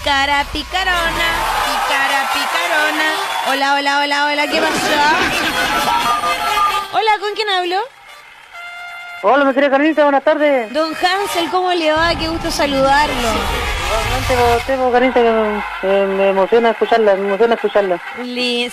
Pícara, picarona, pícara, picarona. Hola, hola, hola, hola, ¿qué pasó? Hola, ¿con quién hablo? Hola, mi querida Carlita, buenas tardes. Don Hansel, ¿cómo le va? Qué gusto saludarlo. Realmente, Carlita, que me emociona escucharla,